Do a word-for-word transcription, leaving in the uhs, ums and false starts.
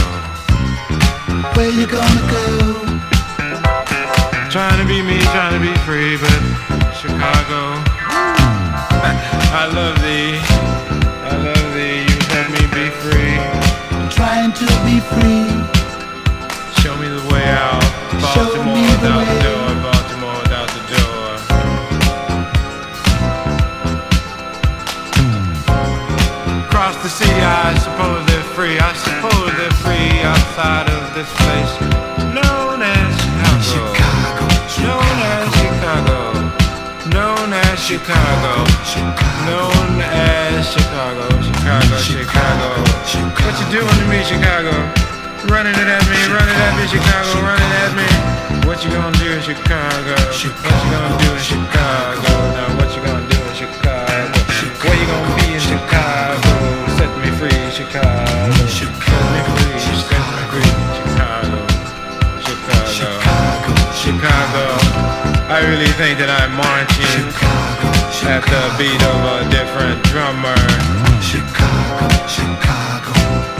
Where you gonna go? Trying to be me, trying to be free, but Chicago. I love thee, I love thee, you help me be free. Trying to be free. Show me the way out. Baltimore without the door, Baltimore without the door. Across the sea, I suppose they're free. I suppose they're free outside of this place known as Chicago. Known as Chicago. Known as Chicago. Known as Chicago. Chicago, Chicago. What you doing to me, Chicago? Running it at me, running at me, Chicago, running at me. What you gonna do in Chicago? What you gonna do in Chicago? Now what you gonna do in Chicago? Where you gonna be in Chicago? Set me free, Chicago. Set me free, set me free, Chicago. Chicago, Chicago. I really think that I'm marching at the beat of a different drummer. Chicago, Chicago.